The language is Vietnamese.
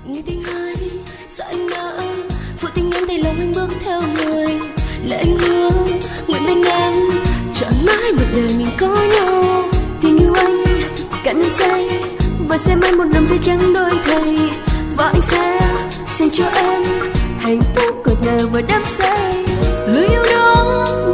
Người tình ơi, sao anh nỡ phụ tình em thay lòng anh bước theo người. Là anh hứa nguyện bên em trọn mãi một đời mình có nhau. Tình yêu anh cả năm say và sẽ mãi một năm tươi trắng đôi thầy. Và anh sẽ dành cho em hạnh phúc cuộc đời và đắm say. Lời yêu đó